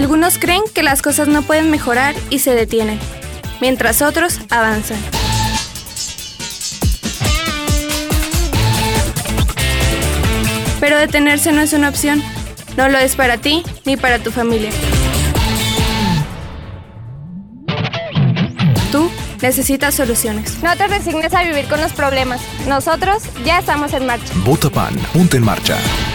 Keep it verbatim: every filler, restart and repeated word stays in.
Algunos creen que las cosas no pueden mejorar y se detienen, mientras otros avanzan. Pero detenerse no es una opción. No lo es para ti ni para tu familia. Tú necesitas soluciones. No te resignes a vivir con los problemas. Nosotros ya estamos en marcha. Vota P A N. Ponte en marcha.